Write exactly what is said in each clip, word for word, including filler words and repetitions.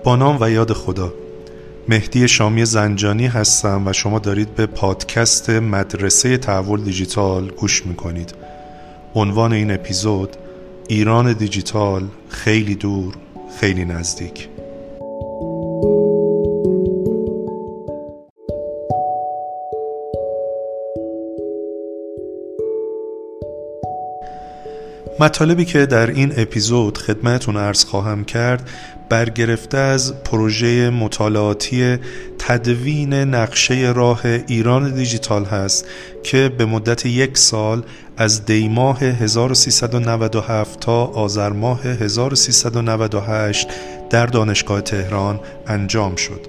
با نام و یاد خدا. مهدی شامی زنجانی هستم و شما دارید به پادکست مدرسه تحول دیجیتال گوش میکنید. عنوان این اپیزود: ایران دیجیتال، خیلی دور، خیلی نزدیک. مطالبی که در این اپیزود خدمتتون عرض خواهم کرد برگرفته از پروژه مطالعاتی تدوین نقشه راه ایران دیجیتال هست که به مدت یک سال از دی ماه هزار و سیصد و نود و هفت تا آذر ماه هزار و سیصد و نود و هشت در دانشگاه تهران انجام شد.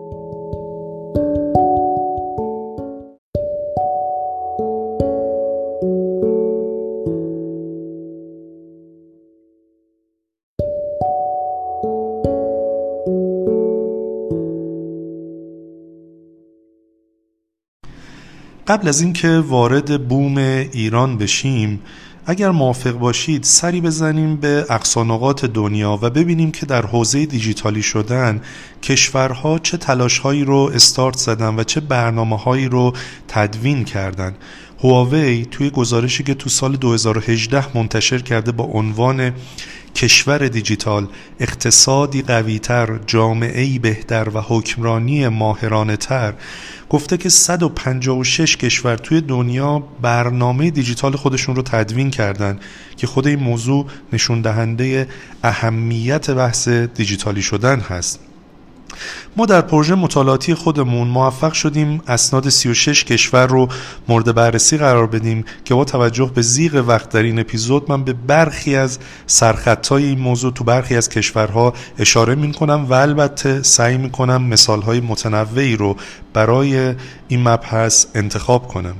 قبل از اینکه وارد بوم ایران بشیم، اگر موافق باشید سری بزنیم به اقصانقاط دنیا و ببینیم که در حوزه دیجیتالی شدن کشورها چه تلاش‌هایی رو استارت زدن و چه برنامه‌هایی رو تدوین کردن. هواوی توی گزارشی که تو سال دو هزار و هجده منتشر کرده با عنوان کشور دیجیتال، اقتصادی قوی‌تر، جامعه‌ای بهتر و حکمرانی ماهرانه‌تر، گفته که صد و پنجاه و شش کشور توی دنیا برنامه دیجیتال خودشون رو تدوین کردن که خود این موضوع نشون دهنده اهمیت بحث دیجیتالی شدن هست. ما در پروژه مطالعاتی خودمون موفق شدیم اسناد سی و شش کشور رو مورد بررسی قرار بدیم که با توجه به ضیق وقت در این اپیزود من به برخی از سرخطهای این موضوع تو برخی از کشورها اشاره میکنم و البته سعی میکنم مثالهای متنوعی رو برای این مبحث انتخاب کنم.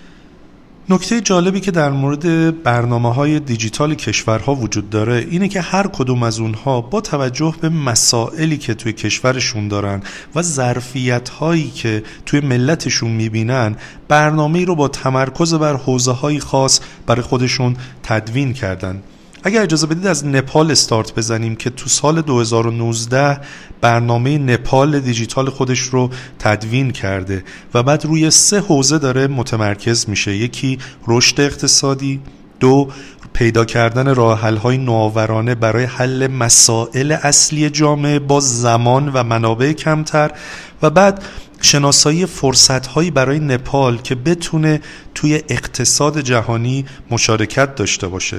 نکته جالبی که در مورد برنامه‌های دیجیتال کشورها وجود داره اینه که هر کدوم از اونها با توجه به مسائلی که توی کشورشون دارن و ظرفیت‌هایی که توی ملتشون می‌بینن، برنامه‌ای رو با تمرکز بر حوزه‌های خاص برای خودشون تدوین کردن. اگر اجازه بدید از نپال استارت بزنیم که تو سال دو هزار و نوزده برنامه نپال دیجیتال خودش رو تدوین کرده و بعد روی سه حوزه داره متمرکز میشه. یکی رشد اقتصادی، دو پیدا کردن راه حل‌های نوآورانه برای حل مسائل اصلی جامعه با زمان و منابع کمتر، و بعد شناسایی فرصت‌هایی برای نپال که بتونه توی اقتصاد جهانی مشارکت داشته باشه.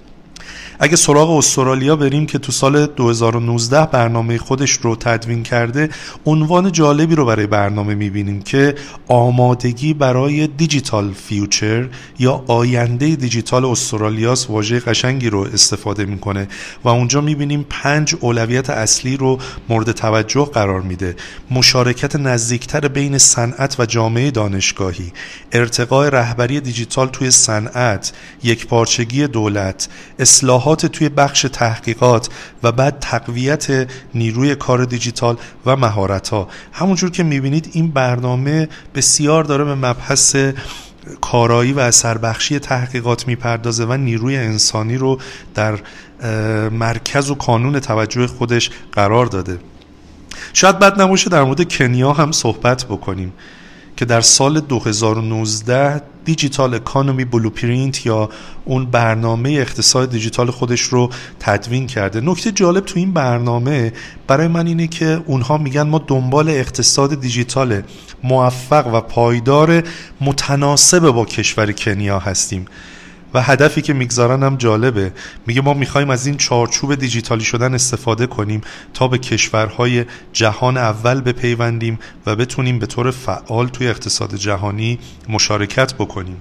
اگه سراغ استرالیا بریم که تو سال دو هزار و نوزده برنامه خودش رو تدوین کرده، عنوان جالبی رو برای برنامه میبینیم که آمادگی برای دیجیتال فیوچر یا آینده دیجیتال استرالیاس. واژه قشنگی رو استفاده میکنه و اونجا میبینیم پنج اولویت اصلی رو مورد توجه قرار میده: مشارکت نزدیکتر بین صنعت و جامعه دانشگاهی، ارتقاء رهبری دیجیتال توی صنعت، یکپارچگی دولت، اصلاح توی بخش تحقیقات و بعد تقویت نیروی کار دیجیتال و مهارت‌ها. همونجور که می‌بینید این برنامه بسیار داره به مبحث کارایی و اثربخشی تحقیقات میپردازه و نیروی انسانی رو در مرکز و کانون توجه خودش قرار داده. شاید بد نباشه در مورد کنیا هم صحبت بکنیم که در سال دو هزار و نوزده دیجیتال اکانومی بلوپرینت یا اون برنامه اقتصاد دیجیتال خودش رو تدوین کرده. نکته جالب تو این برنامه برای من اینه که اونها میگن ما دنبال اقتصاد دیجیتال موفق و پایدار متناسب با کشور کنیا هستیم و هدفی که میگذارن هم جالبه. میگه ما میخوایم از این چارچوب دیجیتالی شدن استفاده کنیم تا به کشورهای جهان اول بپیوندیم و بتونیم به طور فعال توی اقتصاد جهانی مشارکت بکنیم.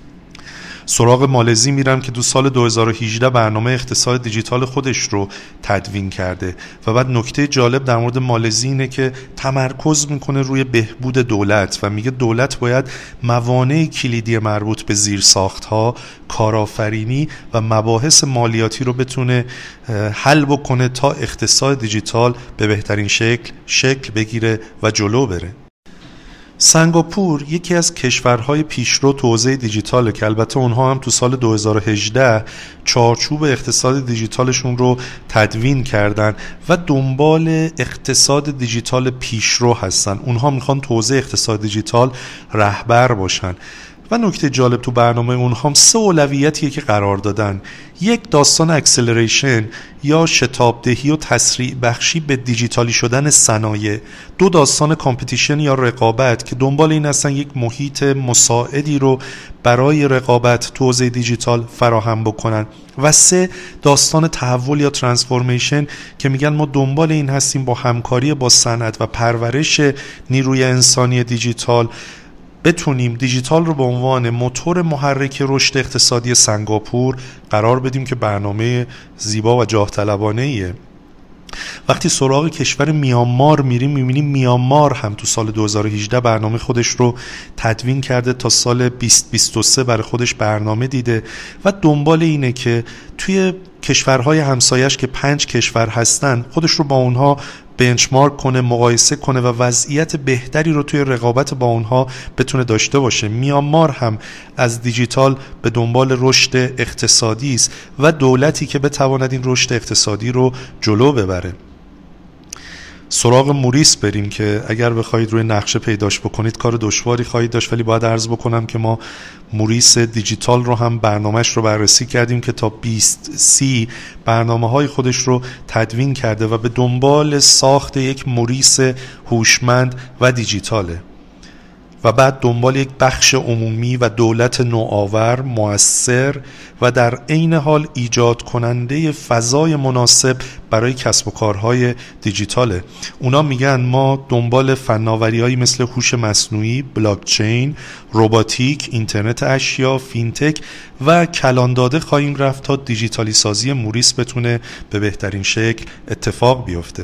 سراغ مالزی میرم که دو سال دو هزار و هجده برنامه اقتصاد دیجیتال خودش رو تدوین کرده و بعد نکته جالب در مورد مالزی اینه که تمرکز میکنه روی بهبود دولت و میگه دولت باید موانع کلیدی مربوط به زیرساخت‌ها، کارآفرینی و مباحث مالیاتی رو بتونه حل بکنه تا اقتصاد دیجیتال به بهترین شکل شکل بگیره و جلو بره. سنگاپور یکی از کشورهای پیشرو تو حوزه دیجیتاله که البته اونها هم تو سال دو هزار و هجده چارچوب اقتصاد دیجیتالشون رو تدوین کردن و دنبال اقتصاد دیجیتال پیشرو هستن. اونها میخوان تو حوزه اقتصاد دیجیتال رهبر باشن و نکته جالب تو برنامه اونها هم سه اولویتیه که قرار دادن. یک، داستان اکسلریشن یا شتابدهی و تسریع بخشی به دیجیتالی شدن صنایع. دو، داستان کامپیتیشن یا رقابت که دنبال این هستن یک محیط مساعدی رو برای رقابت تو حوزه دیجیتال فراهم بکنن. و سه، داستان تحول یا ترانسفورمیشن که میگن ما دنبال این هستیم با همکاری با صنعت و پرورش نیروی انسانی دیجیتال بتونیم دیجیتال رو به عنوان موتور محرک رشد اقتصادی سنگاپور قرار بدیم که برنامه زیبا و جاه طلبانه ایه. وقتی سراغ کشور میانمار میریم میبینیم میانمار هم تو سال دو هزار و هجده برنامه خودش رو تدوین کرده، تا سال بیست بیست و سه برای خودش برنامه دیده و دنبال اینه که توی کشورهای همسایش که پنج کشور هستن خودش رو با اونها بنچمارک کنه، مقایسه کنه و وضعیت بهتری رو توی رقابت با اونها بتونه داشته باشه. میانمار هم از دیجیتال به دنبال رشد اقتصادی است و دولتی که بتواند این رشد اقتصادی رو جلو ببره. سراغ موریس بریم که اگر بخواید روی نقشه پیداش بکنید کار دشواری خواهید داشت، ولی باید عرض بکنم که ما موریس دیجیتال رو هم برنامهش رو بررسی کردیم که تا بیست سی برنامه های خودش رو تدوین کرده و به دنبال ساخت یک موریس هوشمند و دیجیتاله و بعد دنبال یک بخش عمومی و دولت نوآور، مؤثر و در عین حال ایجاد کننده فضای مناسب برای کسب و کارهای دیجیتاله. اونا میگن ما دنبال فناوری‌هایی مثل هوش مصنوعی، بلاکچین، روباتیک، اینترنت اشیا، فینتک و کلان داده خواهیم رفت تا دیجیتالی سازی موریس بتونه به بهترین شکل اتفاق بیفته.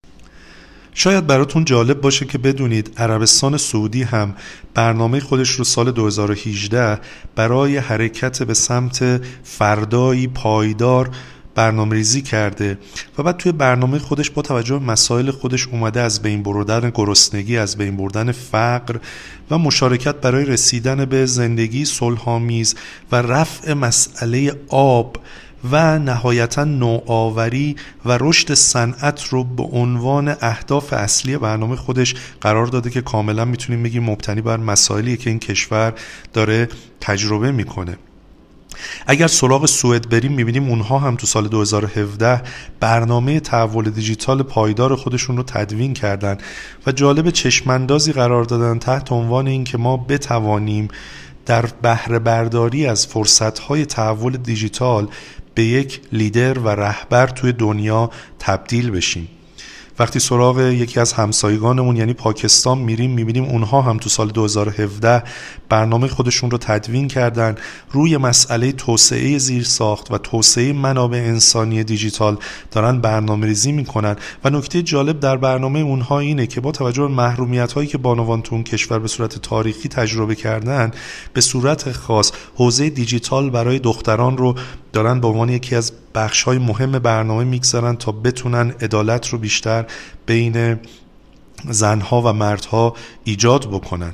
شاید براتون جالب باشه که بدونید عربستان سعودی هم برنامه خودش رو سال دو هزار و هجده برای حرکت به سمت فردایی پایدار برنامه ریزی کرده و بعد توی برنامه خودش با توجه به مسائل خودش اومده از بین بردن گرسنگی، از بین بردن فقر و مشارکت برای رسیدن به زندگی صلح‌آمیز و رفع مسئله آب و نهایتا نوآوری و رشد صنعت رو به عنوان اهداف اصلی برنامه خودش قرار داده که کاملا میتونیم بگیم مبتنی بر مسائلی که این کشور داره تجربه میکنه. اگر سراغ سوئد بریم میبینیم اونها هم تو سال دو هزار و هفده برنامه تحول دیجیتال پایدار خودشون رو تدوین کردن و جالب چشماندازی قرار دادن تحت عنوان این که ما بتوانیم در بهره برداری از فرصت‌های تحول دیجیتال به یک لیدر و رهبر توی دنیا تبدیل بشیم. وقتی سراغ یکی از همسایگانمون یعنی پاکستان میریم میبینیم اونها هم تو سال دو هزار و هفده برنامه خودشون رو تدوین کردن، روی مسئله توسعه زیرساخت و توسعه منابع انسانی دیجیتال دارن برنامه ریزی میکنن و نکته جالب در برنامه اونها اینه که با توجه به محرومیت هایی که بانوان تو اون کشور به صورت تاریخی تجربه کردن، به صورت خاص حوزه دیجیتال برای دختران رو دارن به عنوان یکی از بخش‌های مهم برنامه میگذارن تا بتونن عدالت رو بیشتر بین زنها و مردها ایجاد بکنن.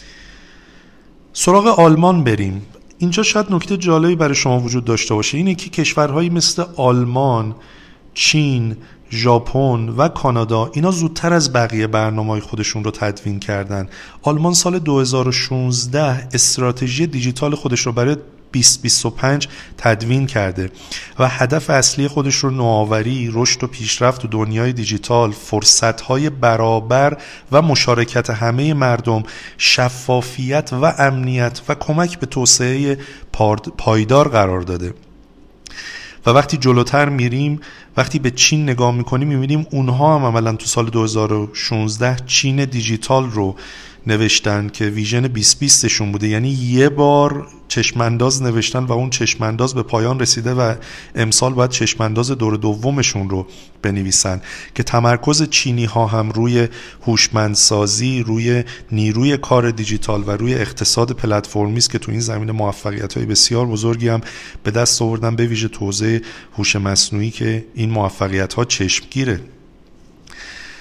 سراغ آلمان بریم. اینجا شاید نکته جالبی برای شما وجود داشته باشه، اینه که کشورهایی مثل آلمان، چین، ژاپن و کانادا اینا زودتر از بقیه برنامه‌های خودشون رو تدوین کردن. آلمان سال دو هزار و شانزده استراتژی دیجیتال خودش رو برای بیست بیست و پنج تدوین کرده و هدف اصلی خودش رو نوآوری، رشد و پیشرفت تو دنیای دیجیتال، فرصت‌های برابر و مشارکت همه مردم، شفافیت و امنیت و کمک به توسعه پایدار قرار داده. و وقتی جلوتر میریم، وقتی به چین نگاه میکنیم میبینیم اونها هم عملا تو سال دو هزار و شانزده چین دیجیتال رو نوشتن که ویژن بیست بیست شون بوده، یعنی یه بار چشمانداز نوشتن و اون چشمانداز به پایان رسیده و امسال باید چشمانداز دور دومشون رو بنویسن که تمرکز چینی ها هم روی هوشمندسازی، روی نیروی کار دیجیتال و روی اقتصاد پلتفرمی است که تو این زمینه موفقیت‌های بسیار بزرگی هم به دست آوردن، به ویژه تو حوزه هوش مصنوعی که این موفقیت‌ها چشمگیره.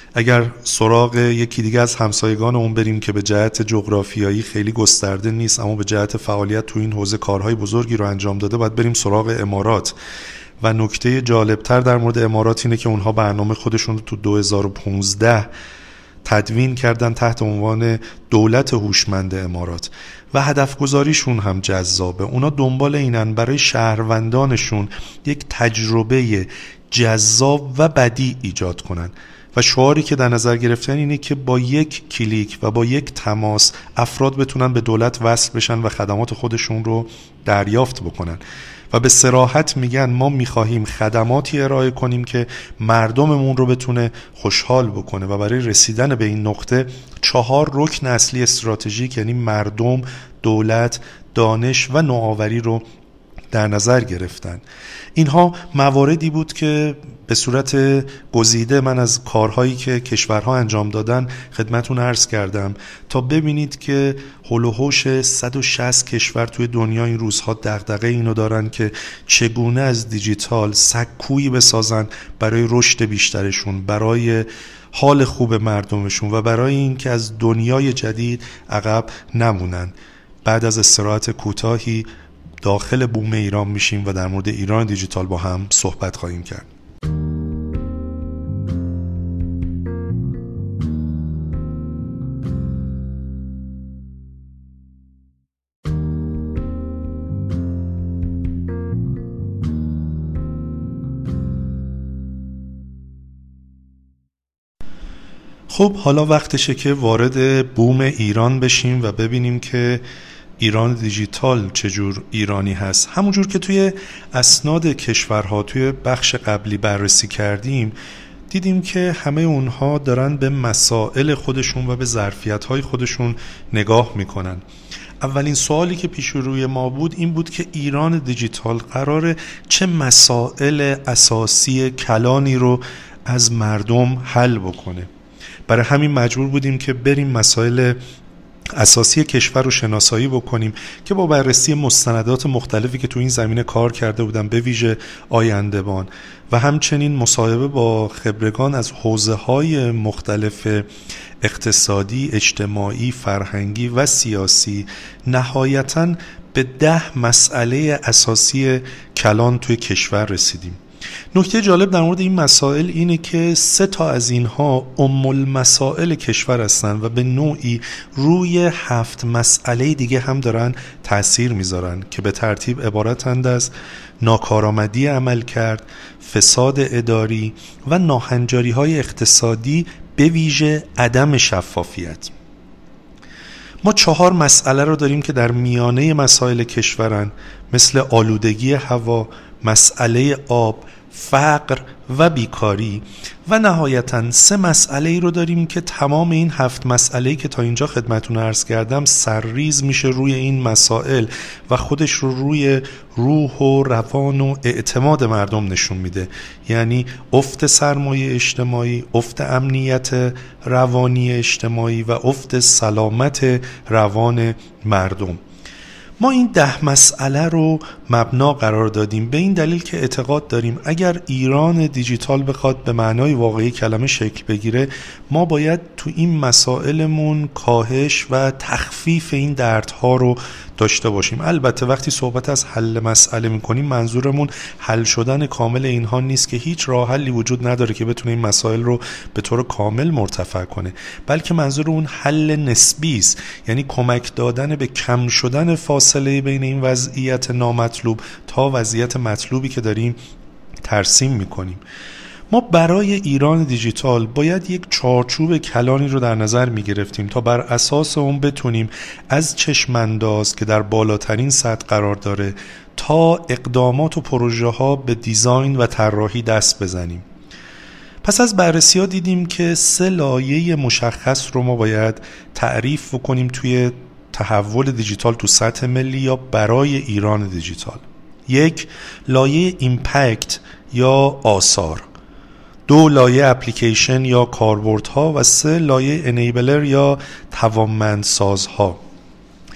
اگر سراغ یکی دیگه از همسایگان اون بریم که به جهت جغرافیایی خیلی گسترده نیست اما به جهت فعالیت تو این حوزه کارهای بزرگی رو انجام داده، باید بریم سراغ امارات. و نکته جالبتر در مورد امارات اینه که اونها برنامه خودشون رو تو دو هزار و پانزده تدوین کردن تحت عنوان دولت هوشمند امارات و هدف گذاریشون هم جذابه. اونا دنبال اینن برای شهروندانشون یک تجربه جذاب و بدیع ایجاد کنن و شعاری که در نظر گرفتن اینه که با یک کلیک و با یک تماس افراد بتونن به دولت وصل بشن و خدمات خودشون رو دریافت بکنن و به صراحت میگن ما میخواهیم خدماتی ارائه کنیم که مردممون رو بتونه خوشحال بکنه و برای رسیدن به این نقطه چهار رکن اصلی استراتژیک یعنی مردم، دولت، دانش و نوآوری رو در نظر گرفتن. اینها مواردی بود که به صورت گزیده من از کارهایی که کشورها انجام دادن خدمتون عرض کردم تا ببینید که هول و هوش صد و شصت کشور توی دنیا این روزها دغدغه اینو دارن که چگونه از دیجیتال سکویی بسازن برای رشد بیشترشون، برای حال خوب مردمشون و برای این که از دنیای جدید عقب نمونن. بعد از استراحت کوتاهی داخل بوم ایران میشیم و در مورد ایران دیجیتال با هم صحبت خواهیم کرد. خب حالا وقتشه که وارد بوم ایران بشیم و ببینیم که ایران دیجیتال چجور ایرانی هست. همونجور که توی اسناد کشورها توی بخش قبلی بررسی کردیم دیدیم که همه اونها دارن به مسائل خودشون و به ظرفیت‌های خودشون نگاه میکنن. اولین سوالی که پیش روی ما بود این بود که ایران دیجیتال قراره چه مسائل اساسی کلانی رو از مردم حل بکنه. برای همین مجبور بودیم که بریم مسائل اساسی کشور رو شناسایی بکنیم که با بررسی مستندات مختلفی که تو این زمینه کار کرده بودن به ویژه آینده‌بان و همچنین مصاحبه با خبرگان از حوزه‌های مختلف اقتصادی، اجتماعی، فرهنگی و سیاسی نهایتاً به ده مسئله اساسی کلان توی کشور رسیدیم. نکته جالب در مورد این مسائل اینه که سه تا از اینها ام المسائل کشور هستن و به نوعی روی هفت مسئله دیگه هم دارن تأثیر میذارن که به ترتیب عبارتند از ناکارآمدی عمل کرد، فساد اداری و ناهنجاری های اقتصادی به ویژه عدم شفافیت. ما چهار مسئله رو داریم که در میانه مسائل کشورن، مثل آلودگی هوا، مسئله آب، فقر و بیکاری و نهایتاً سه مسئله ای رو داریم که تمام این هفت مسئله‌ای که تا اینجا خدمتتون عرض کردم سرریز میشه روی این مسائل و خودش رو روی روح و روان و اعتماد مردم نشون میده. یعنی افت سرمایه اجتماعی، افت امنیت روانی اجتماعی و افت سلامت روان مردم. ما این ده مسئله رو مبنا قرار دادیم به این دلیل که اعتقاد داریم اگر ایران دیجیتال بخواد به معنای واقعی کلمه شکل بگیره ما باید تو این مسائلمون کاهش و تخفیف این دردها رو داشته باشیم. البته وقتی صحبت از حل مسئله میکنیم منظورمون حل شدن کامل اینها نیست که هیچ راه حلی وجود نداره که بتونه این مسائل رو به طور کامل مرتفع کنه، بلکه منظور اون حل نسبی است، یعنی کمک دادن به کم شدن فاصله بین این وضعیت نامطلوب تا وضعیت مطلوبی که داریم ترسیم میکنیم. ما برای ایران دیجیتال باید یک چارچوب کلانی رو در نظر می گرفتیم تا بر اساس اون بتونیم از چشمانداز که در بالاترین سطح قرار داره تا اقدامات و پروژه ها به دیزاین و طراحی دست بزنیم. پس از بررسی ها دیدیم که سه لایه مشخص رو ما باید تعریف بکنیم توی تحول دیجیتال تو سطح ملی یا برای ایران دیجیتال. یک، لایه ایمپکت یا آثار، دو، لایه اپلیکیشن یا کاربردها و سه، لایه انیبلر یا توانمندسازها.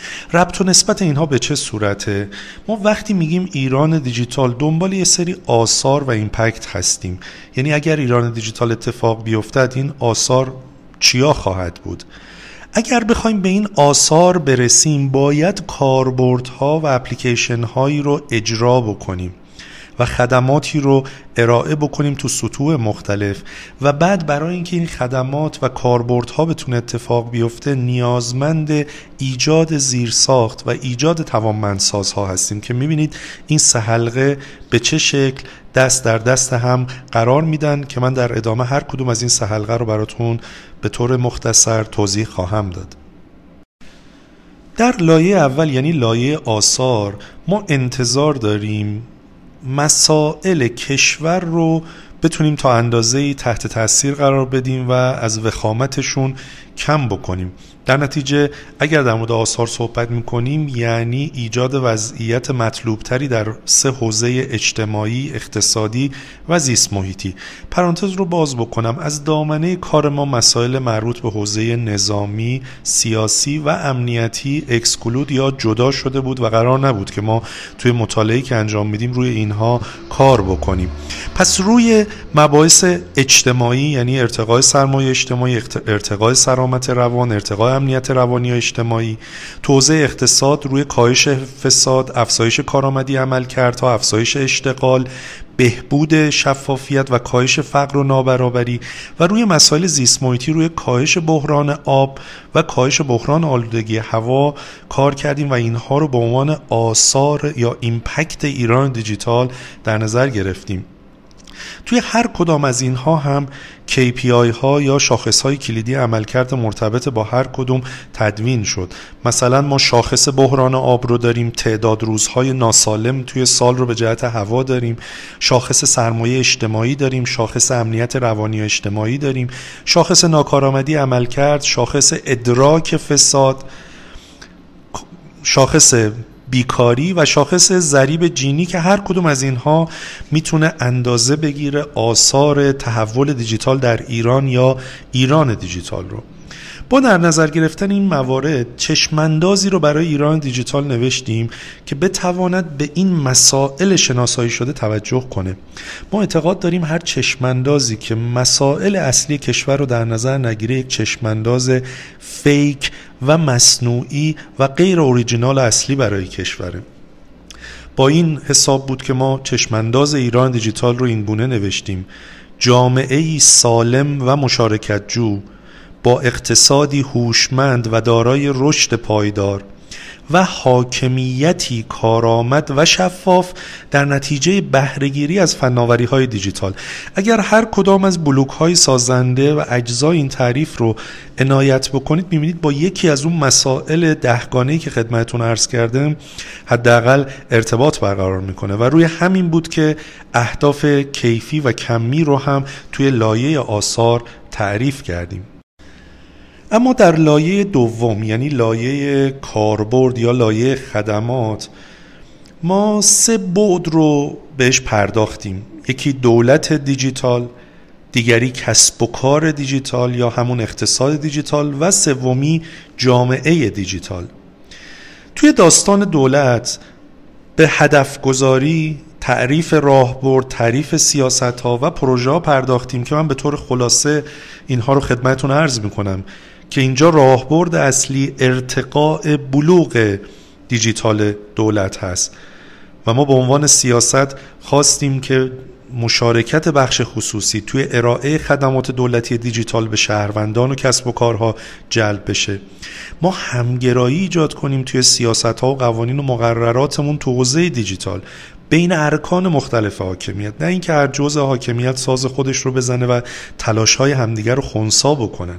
ربط و نسبت اینها به چه صورته؟ ما وقتی میگیم ایران دیجیتال دنبال یه سری آثار و ایمپکت هستیم. یعنی اگر ایران دیجیتال اتفاق بیفتد این آثار چیا خواهد بود؟ اگر بخوایم به این آثار برسیم باید کاربردها و اپلیکیشن هایی رو اجرا بکنیم و خدماتی رو ارائه بکنیم تو سطوح مختلف و بعد برای اینکه این خدمات و کاربردها بتونه اتفاق بیفته نیازمند ایجاد زیرساخت و ایجاد توانمندسازها هستیم که میبینید این سه حلقه به چه شکل دست در دست هم قرار میدن که من در ادامه هر کدوم از این سه حلقه رو براتون به طور مختصر توضیح خواهم داد. در لایه اول یعنی لایه آثار ما انتظار داریم مسائل کشور رو بتونیم تا اندازه‌ای تحت تاثیر قرار بدیم و از وخامتشون کم بکنیم. در نتیجه اگر در مورد آثار صحبت میکنیم یعنی ایجاد وضعیت مطلوبتری در سه حوزه اجتماعی، اقتصادی و زیست محیطی. پرانتز رو باز بکنم، از دامنه کار ما مسائل مربوط به حوزه نظامی، سیاسی و امنیتی اکسکلود یا جدا شده بود و قرار نبود که ما توی مطالعه‌ای که انجام میدیم روی اینها کار بکنیم. پس روی مباحث اجتماعی یعنی ارتقای سرمایه اجتماعی، ارتقای سلامت روان، ارتقای امنیت روانی و اجتماعی، توزیع اقتصاد روی کاهش فساد، افزایش کارآمدی عملکردها، افزایش اشتغال، بهبود شفافیت و کاهش فقر و نابرابری و روی مسائل زیست محیطی روی کاهش بحران آب و کاهش بحران آلودگی هوا کار کردیم و اینها رو به عنوان آثار یا ایمپکت ایران دیجیتال در نظر گرفتیم. توی هر کدام از اینها هم کی پی آی ها یا شاخص های کلیدی عملکرد مرتبط با هر کدوم تدوین شد. مثلا ما شاخص بحران آب رو داریم، تعداد روزهای ناسالم توی سال رو به جهت هوا داریم، شاخص سرمایه اجتماعی داریم، شاخص امنیت روانی و اجتماعی داریم، شاخص ناکارآمدی عملکرد، شاخص ادراک فساد، شاخص بیکاری و شاخص ضریب جینی که هر کدوم از اینها میتونه اندازه بگیره آثار تحول دیجیتال در ایران یا ایران دیجیتال رو. با در نظر گرفتن این موارد چشماندازی رو برای ایران دیجیتال نوشتیم که بتواند به این مسائل شناسایی شده توجه کنه. ما اعتقاد داریم هر چشماندازی که مسائل اصلی کشور رو در نظر نگیره یک چشمانداز فیک و مصنوعی و غیر اوریجینال اصلی برای کشوره. با این حساب بود که ما چشمانداز ایران دیجیتال رو این گونه نوشتیم: جامعه‌ای سالم و مشارکت جو با اقتصادی هوشمند و دارای رشد پایدار و حاکمیتی کارآمد و شفاف در نتیجه بهره‌گیری از فناوری‌های دیجیتال. اگر هر کدام از بلوک‌های سازنده و اجزای این تعریف رو عنایت بکنید می‌بینید با یکی از اون مسائل دهگانه‌ای که خدمتتون عرض کردم حداقل ارتباط برقرار می‌کنه و روی همین بود که اهداف کیفی و کمی رو هم توی لایه آثار تعریف کردیم. اما در لایه دوم یعنی لایه کاربرد یا لایه خدمات ما سه بعد رو بهش پرداختیم. یکی دولت دیجیتال، دیگری کسب و کار دیجیتال یا همون اقتصاد دیجیتال و سومی جامعه دیجیتال. توی داستان دولت به هدف گذاری، تعریف راهبرد، تعریف سیاست‌ها و پروژه‌ها پرداختیم که من به طور خلاصه اینها رو خدمتتون عرض می‌کنم که اینجا راهبرد اصلی ارتقاء بلوغ دیجیتال دولت هست و ما به عنوان سیاست خواستیم که مشارکت بخش خصوصی توی ارائه خدمات دولتی دیجیتال به شهروندان و کسب و کارها جلب بشه. ما همگرایی ایجاد کنیم توی سیاست‌ها و قوانین و مقرراتمون تو حوزه دیجیتال بین ارکان مختلف حاکمیت، نه اینکه هر جزء حاکمیت ساز خودش رو بزنه و تلاش‌های همدیگر رو خنثی بکنن.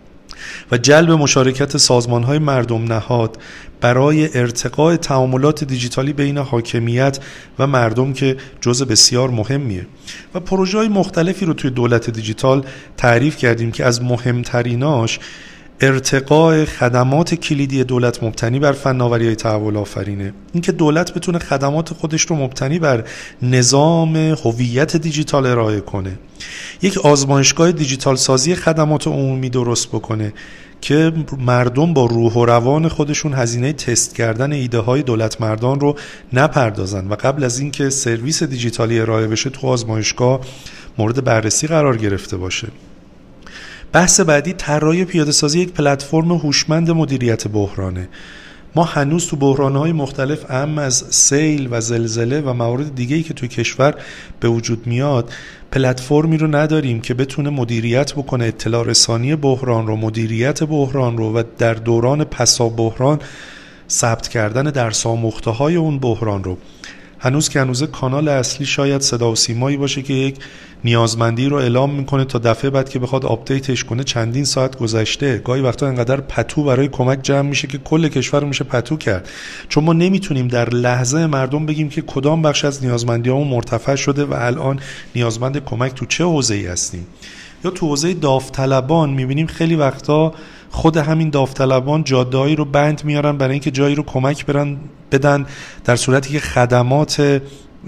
و جلب مشارکت سازمان‌های مردم نهاد برای ارتقاء تعاملات دیجیتالی بین حاکمیت و مردم که جزء بسیار مهمیه. و پروژه‌های مختلفی رو توی دولت دیجیتال تعریف کردیم که از مهمتریناش ارتقاء خدمات کلیدی دولت مبتنی بر فناوری‌های تحول آفرینه. اینکه دولت بتونه خدمات خودش رو مبتنی بر نظام هویت دیجیتال ارائه کنه. یک آزمایشگاه دیجیتال سازی خدمات عمومی درست بکنه که مردم با روح و روان خودشون هزینه تست کردن ایده های دولت مردان رو نپردازن و قبل از اینکه سرویس دیجیتالی ارائه بشه تو آزمایشگاه مورد بررسی قرار گرفته باشه. بحث بعدی طراحی پیاده سازی یک پلتفرم هوشمند مدیریت بحرانه. ما هنوز تو بحران‌های مختلف اهم از سیل و زلزله و موارد دیگه‌ای که توی کشور به وجود میاد پلتفرمی رو نداریم که بتونه مدیریت بکنه، اطلاع رسانی بحران رو، مدیریت بحران رو و در دوران پسا بحران ثبت کردن درس آموخته‌های اون بحران رو. هنوز که هنوز کانال اصلی شاید صدا و سیمایی باشه که یک نیازمندی رو اعلام میکنه تا دفعه بعد که بخواد آپدیتش کنه چندین ساعت گذشته. گاهی وقتا انقدر پتو برای کمک جمع میشه که کل کشور رو میشه پتو کرد، چون ما نمیتونیم در لحظه مردم بگیم که کدام بخش از نیازمندیامون مرتفع شده و الان نیازمند کمک تو چه حوزه‌ای هستیم. یا تو حوزه داوطلبان میبینیم خیلی وقتا خود همین داوطلبان جاده‌ای رو بند میارن برای اینکه جایی رو کمک برن بدن، در صورتی که خدمات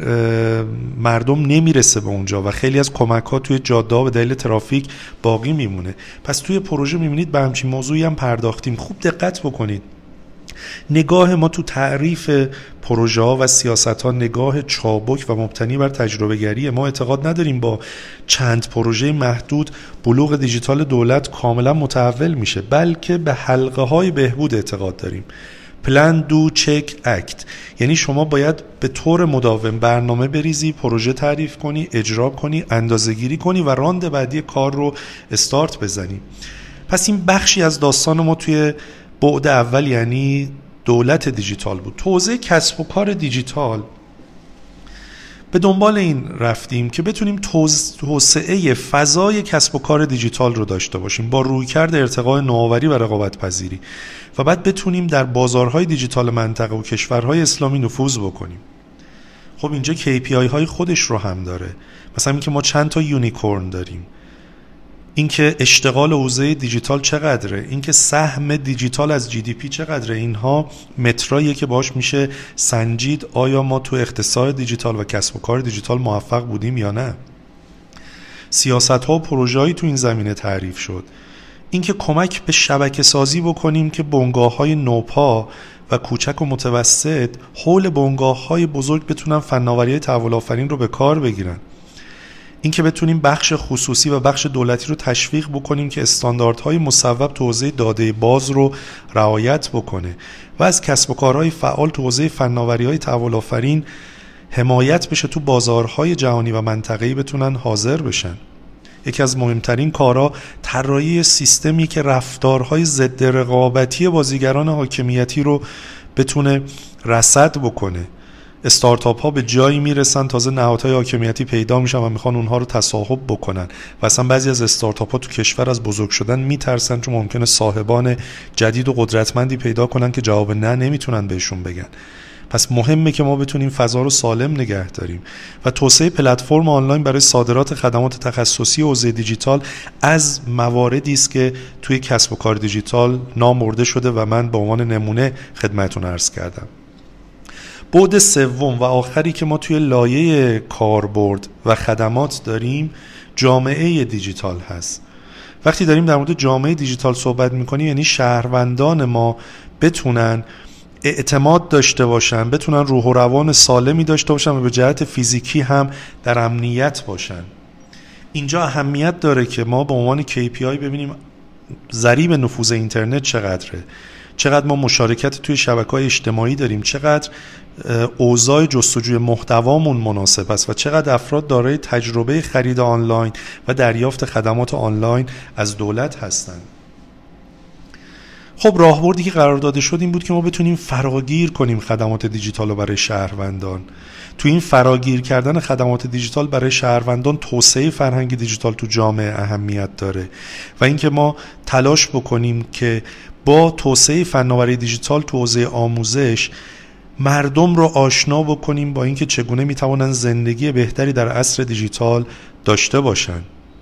مردم نمیرسه به اونجا و خیلی از کمک‌ها توی جاده‌ها به دلیل ترافیک باقی میمونه. پس توی پروژه میبینید به همچین موضوعی هم پرداختیم. خوب دقت بکنید. نگاه ما تو تعریف پروژه ها و سیاست ها نگاه چابک و مبتنی بر تجربه گریه. ما اعتقاد نداریم با چند پروژه محدود بلوغ دیجیتال دولت کاملا متحول میشه، بلکه به حلقه های بهبود اعتقاد داریم. پلان دو چک اکت، یعنی شما باید به طور مداوم برنامه بریزی، پروژه تعریف کنی، اجرا کنی، اندازه‌گیری کنی و راند بعدی کار رو استارت بزنی. پس این بخشی از داستان ما توی بعد اول یعنی دولت دیجیتال بود. توزیع کسب و کار دیجیتال به دنبال این رفتیم که بتونیم توسعه فضای کسب و کار دیجیتال رو داشته باشیم با رویکرد ارتقاء نوآوری و رقابت پذیری و بعد بتونیم در بازارهای دیجیتال منطقه و کشورهای اسلامی نفوذ بکنیم. خب اینجا کی پی آی های خودش رو هم داره. مثلا اینکه ما چند تا یونیکورن داریم، اینکه اشتغال حوزه دیجیتال چقدره، اینکه سهم دیجیتال از جی دی پی چقدره. اینها متراییه که باش میشه سنجید آیا ما تو اقتصاد دیجیتال و کسب و کار دیجیتال موفق بودیم یا نه. سیاست ها و پروژه‌ای تو این زمینه تعریف شد. اینکه کمک به شبکه سازی بکنیم که بنگاه‌های نوپا و کوچک و متوسط حول بنگاه‌های بزرگ بتونن فناوری‌های تحول آفرین رو به کار بگیرن. این که بتونیم بخش خصوصی و بخش دولتی رو تشویق بکنیم که استانداردهای مصوب تو حوزه داده باز رو رعایت بکنه و از کسب و کارهای فعال تو حوزه فناوری‌های تحول آفرین حمایت بشه، تو بازارهای جهانی و منطقه‌ای بتونن حاضر بشن. یکی از مهمترین کارها طراحی سیستمی که رفتارهای ضد رقابتی بازیگران حاکمیتی رو بتونه رصد بکنه. استارتاپ ها به جایی میرسن تازه نهادهای حاکمیتی پیدا میشن و میخوان اونها رو تصاحب بکنن و اصلا بعضی از استارتاپ ها تو کشور از بزرگ شدن میترسن چون ممکنه صاحبان جدید و قدرتمندی پیدا کنن که جواب نه نمیتونن بهشون بگن. پس مهمه که ما بتونیم فضا رو سالم نگه داریم و توسعه پلتفرم آنلاین برای صادرات خدمات تخصصی حوزه دیجیتال از مواردی است که توی کسب و کار دیجیتال نام برده شده و من به عنوان نمونه خدمتتون عرض کردم. بعد سوم و آخری که ما توی لایه کاربرد و خدمات داریم جامعه دیجیتال هست. وقتی داریم در مورد جامعه دیجیتال صحبت میکنیم یعنی شهروندان ما بتونن اعتماد داشته باشن، بتونن روح و روان سالمی داشته باشن و به جهت فیزیکی هم در امنیت باشن. اینجا اهمیت داره که ما به عنوان کی پی آی ببینیم ضریب نفوذ اینترنت چقدره، چقدر ما مشارکت توی شبکه‌های اجتماعی داریم، چقدر اوضاع جستجوی محتوامون مناسب است و چقدر افراد دارای تجربه خرید آنلاین و دریافت خدمات آنلاین از دولت هستند. خب راهبردی که قرار داده شد این بود که ما بتونیم فراگیر کنیم خدمات دیجیتال رو برای شهروندان. تو این فراگیر کردن خدمات دیجیتال برای شهروندان توسعه فرهنگ دیجیتال تو جامعه اهمیت داره و اینکه ما تلاش بکنیم که با توسعه فناوری دیجیتال تو حوزه آموزش مردم رو آشنا بکنیم با اینکه چگونه میتوانن زندگی بهتری در عصر دیجیتال داشته باشن.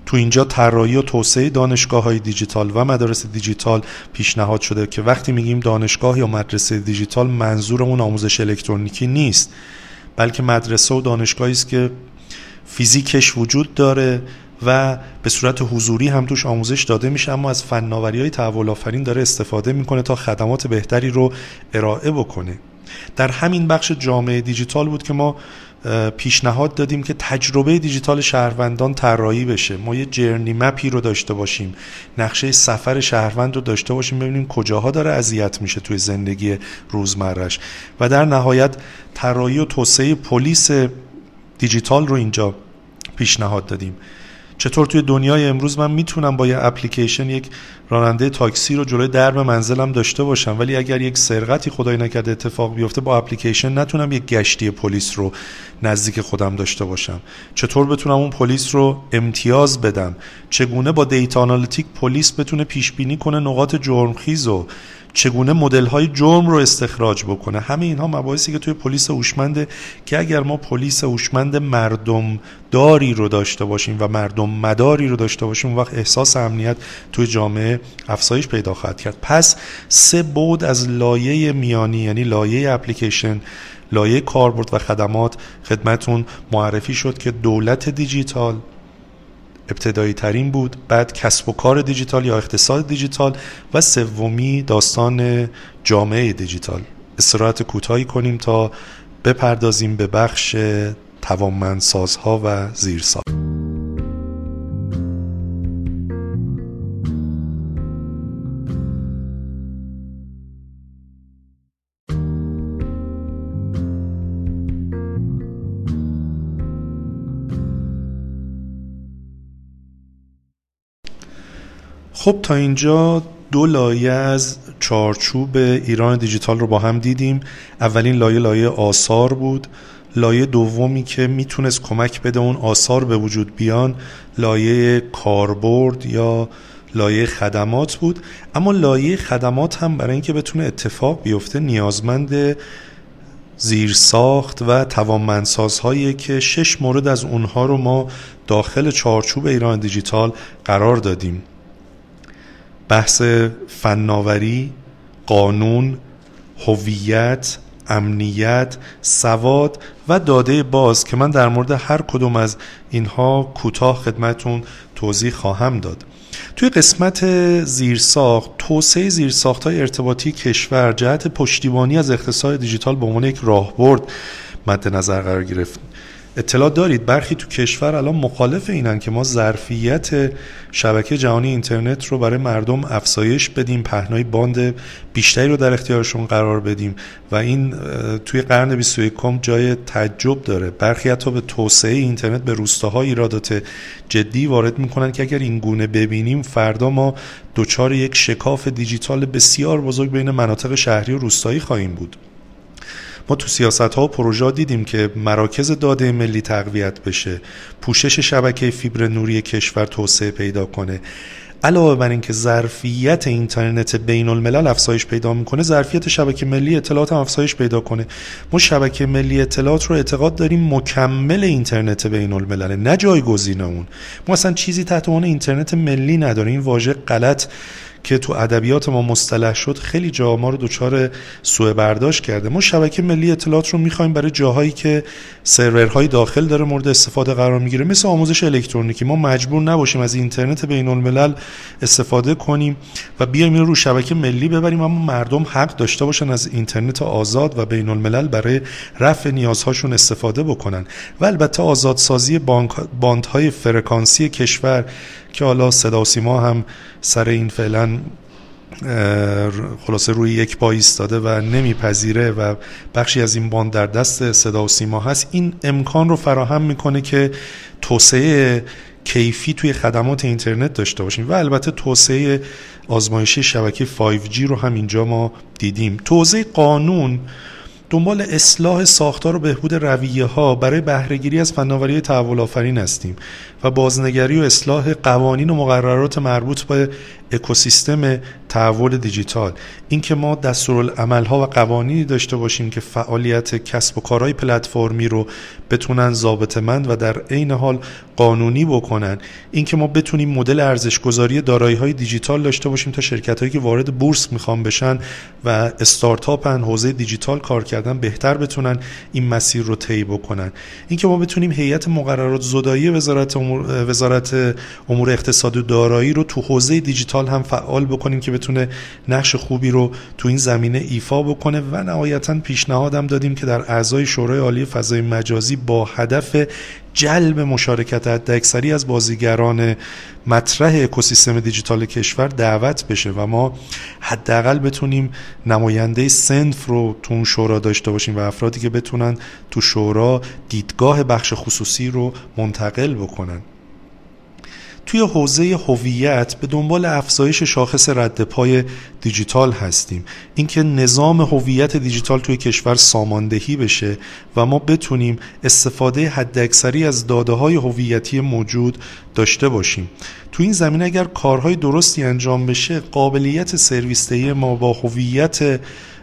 تو اینجا طراحی و توسعه دانشگاه‌های دیجیتال و مدارس دیجیتال پیشنهاد شده که وقتی میگیم دانشگاه یا مدرسه دیجیتال منظورمون آموزش الکترونیکی نیست، بلکه مدرسه و دانشگاهی است که فیزیکش وجود داره و به صورت حضوری هم توش آموزش داده میشه، اما از فناوری‌های تحول آفرین داره استفاده میکنه تا خدمات بهتری رو ارائه بکنه. در همین بخش جامعه دیجیتال بود که ما پیشنهاد دادیم که تجربه دیجیتال شهروندان طراحی بشه. ما یه جرنی مپی رو داشته باشیم، نقشه سفر شهروند رو داشته باشیم، ببینیم کجاها داره اذیت میشه توی زندگی روزمرهش و در نهایت طراحی و توسعه پلیس دیجیتال رو اینجا پیشنهاد دادیم. چطور توی دنیای امروز من میتونم با یه اپلیکیشن یک راننده تاکسی رو جلوی درب منزلم داشته باشم، ولی اگر یک سرقتی خدای نکرده اتفاق بیفته با اپلیکیشن نتونم یک گشتی پلیس رو نزدیک خودم داشته باشم؟ چطور بتونم اون پلیس رو امتیاز بدم؟ چگونه با دیتا آنالیتیک پلیس بتونه پیش بینی کنه نقاط جرمخیز و چگونه مدل‌های جرم رو استخراج بکنه؟ همه اینها مباحثی که توی پلیس هوشمنده که اگر ما پلیس هوشمند مردم داری رو داشته باشیم و مردم مداری رو داشته باشیم، اون وقت احساس امنیت توی جامعه افزایش پیدا خواهد کرد. پس سه بعد از لایه میانی، یعنی لایه اپلیکیشن، لایه کاربرد و خدمات خدمتون معرفی شد که دولت دیجیتال ابتدایی ترین بود، بعد کسب و کار دیجیتال یا اقتصاد دیجیتال و سومی داستان جامعه دیجیتال. استراحت کوتاهی کنیم تا بپردازیم به بخش توانمندسازها و زیرساخت. خب تا اینجا دو لایه از چارچوب ایران دیجیتال رو با هم دیدیم. اولین لایه لایه آثار بود. لایه دومی که میتونست کمک بده اون آثار به وجود بیان لایه کاربرد یا لایه خدمات بود. اما لایه خدمات هم برای اینکه بتونه اتفاق بیفته نیازمند زیرساخت و توانمندسازهایی که شش مورد از اونها رو ما داخل چارچوب ایران دیجیتال قرار دادیم. بحث فناوری، قانون، هویت، امنیت، سواد و داده باز که من در مورد هر کدوم از اینها کوتاه خدمتون توضیح خواهم داد. توی قسمت زیرساخت، توسعه زیرساخت‌های ارتباطی کشور جهت پشتیبانی از اقتصاد دیجیتال به عنوان یک راهبرد مد نظر قرار گرفت. اطلاع دارید برخی تو کشور الان مخالف اینن که ما ظرفیت شبکه جهانی اینترنت رو برای مردم افزایش بدیم، پهنای باند بیشتری رو در اختیارشون قرار بدیم و این توی قرن بیست و یکم جای تعجب داره. برخی حتی به توسعه اینترنت به روستاها ایرادات جدی وارد میکنن که اگر این گونه ببینیم فردا ما دوچار یک شکاف دیجیتال بسیار بزرگ بین مناطق شهری و روستایی خواهیم بود. ما تو سیاست‌ها و پروژه‌ها دیدیم که مراکز داده ملی تقویت بشه، پوشش شبکه فیبر نوری کشور توسعه پیدا کنه. علاوه بر این که ظرفیت اینترنت بین الملل افزایش پیدا میکنه، ظرفیت شبکه ملی اطلاعات هم افزایش پیدا کنه. ما شبکه ملی اطلاعات رو اعتقاد داریم مکمل اینترنت بین الملل، نه جایگزین اون. ما اصلا چیزی تحت عنوان اینترنت ملی نداریم. این واژه غلط که تو ادبیات ما مصطلح شد خیلی جا ما رو دچار سوء برداشت کرده. ما شبکه ملی اطلاعات رو می‌خوایم برای جاهایی که سرورهای داخل داره مورد استفاده قرار میگیره، مثل آموزش الکترونیکی. ما مجبور نباشیم از اینترنت بین الملل استفاده کنیم و بیایم این رو شبکه ملی ببریم، اما مردم حق داشته باشن از اینترنت آزاد و بین الملل برای رفع نیازهاشون استفاده بکنن. و البته آزادسازی باندهای فرکانسی کشور که حالا صدا و سیما هم سر این فعلا خلاصه روی یک پای ایستاده و نمیپذیره و بخشی از این باند در دست صدا و سیما هست. این امکان رو فراهم میکنه که توسعه کیفی توی خدمات اینترنت داشته باشیم و البته توسعه آزمایشی شبکه فایو جی رو هم اینجا ما دیدیم. توسعه قانون دنبال اصلاح ساختار و بهبود رویه ها برای بهره‌گیری از فناوری تحول آفرین هستیم و بازنگری و اصلاح قوانین و مقررات مربوط به اکوسیستم تحول دیجیتال، اینکه ما دستورالعمل‌ها و قوانینی داشته باشیم که فعالیت کسب و کارهای پلتفرمی رو بتونن ضابطه‌مند و در عین حال قانونی بکنن، اینکه ما بتونیم مدل ارزش‌گذاری دارایی‌های دیجیتال داشته باشیم تا شرکت‌هایی که وارد بورس میخوان بشن و استارتاپن، حوزه دیجیتال کار کردن، بهتر بتونن این مسیر رو طی بکنن، اینکه ما بتونیم هیئت مقررات زدایی وزارت امور وزارت امور اقتصاد و دارایی رو تو حوزه دیجیتال هم فعال بکنیم که بتونه نقش خوبی رو تو این زمینه ایفا بکنه و نهایتاً پیشنهادم دادیم که در اعضای شورای عالی فضای مجازی با هدف جلب مشارکت حداکثری از بازیگران مطرح اکوسیستم دیجیتال کشور دعوت بشه و ما حداقل بتونیم نماینده صنف رو تو اون شورا داشته باشیم و افرادی که بتونن تو شورا دیدگاه بخش خصوصی رو منتقل بکنن. توی حوزه هویت به دنبال افزایش شاخص رد پای دیجیتال هستیم، اینکه نظام هویت دیجیتال توی کشور ساماندهی بشه و ما بتونیم استفاده حداکثری از داده‌های هویتی موجود داشته باشیم. تو این زمینه اگر کارهای درستی انجام بشه، قابلیت سرویس دهی ما با هویت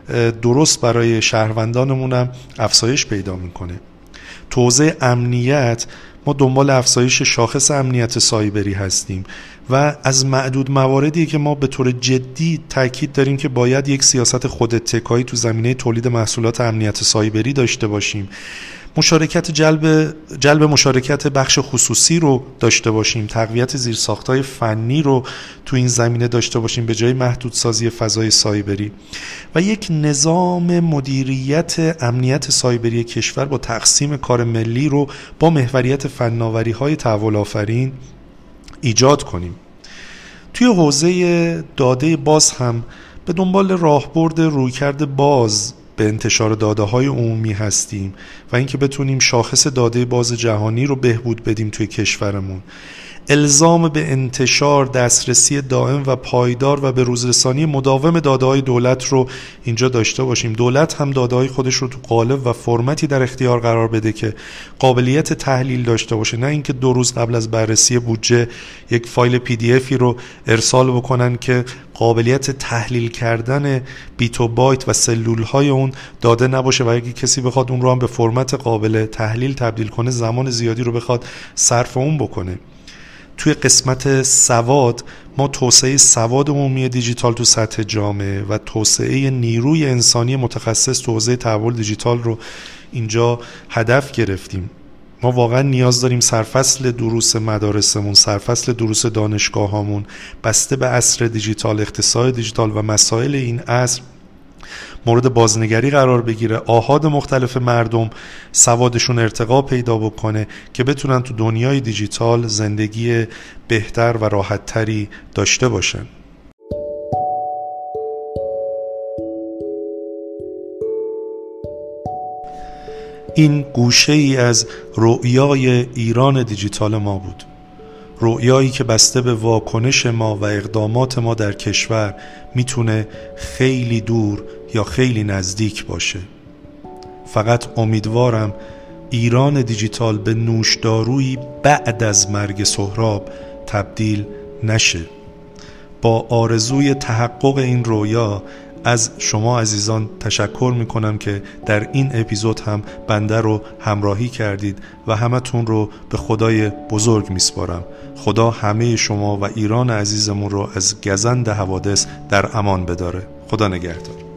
درست برای شهروندانمون هم افزایش پیدا میکنه. تو حوزه امنیت ما دنبال افزایش شاخص امنیت سایبری هستیم و از معدود مواردی که ما به طور جدی تاکید داریم که باید یک سیاست خوداتکایی تو زمینه تولید محصولات امنیت سایبری داشته باشیم، مشارکت جلب جلب مشارکت بخش خصوصی رو داشته باشیم، تقویت زیرساخت‌های فنی رو تو این زمینه داشته باشیم به جای محدودسازی فضای سایبری و یک نظام مدیریت امنیت سایبری کشور با تقسیم کار ملی رو با محوریت فناوری‌های تحول آفرین ایجاد کنیم. توی حوزه داده باز هم به دنبال راهبرد رویکرد باز به انتشار داده‌های عمومی هستیم و اینکه بتونیم شاخص داده باز جهانی رو بهبود بدیم توی کشورمون. الزام به انتشار، دسترسی دائم و پایدار و به روزرسانی مداوم داده‌های دولت رو اینجا داشته باشیم. دولت هم داده‌های خودش رو تو قالب و فرمتی در اختیار قرار بده که قابلیت تحلیل داشته باشه، نه اینکه دو روز قبل از بررسی بودجه یک فایل پی دی افی رو ارسال بکنن که قابلیت تحلیل کردن بیت و بایت و سلول‌های اون داده نباشه و اگه کسی بخواد اون رو هم به فرمت قابل تحلیل تبدیل کنه، زمان زیادی رو بخواد صرف اون بکنه. توی قسمت سواد ما توسعه سواد عمومی دیجیتال تو سطح جامعه و توسعه نیروی انسانی متخصص تو حوزه تحول دیجیتال رو اینجا هدف گرفتیم. ما واقعا نیاز داریم سرفصل دروس مدارسمون، سرفصل دروس دانشگاهامون بسته به عصر دیجیتال، اقتصاد دیجیتال و مسائل این عصر مورد بازنگری قرار بگیره، آحاد مختلف مردم سوادشون ارتقا پیدا بکنه که بتونن تو دنیای دیجیتال زندگی بهتر و راحت‌تری داشته باشن. این گوشه ای از رؤیای ایران دیجیتال ما بود، رؤیایی که بسته به واکنش ما و اقدامات ما در کشور میتونه خیلی دور یا خیلی نزدیک باشه. فقط امیدوارم ایران دیجیتال به نوشدارویی بعد از مرگ سهراب تبدیل نشه. با آرزوی تحقق این رویا از شما عزیزان تشکر میکنم که در این اپیزود هم بنده رو همراهی کردید و همتون رو به خدای بزرگ میسپارم. خدا همه شما و ایران عزیزمون رو از گزند حوادث در امان بداره. خدا نگهدار.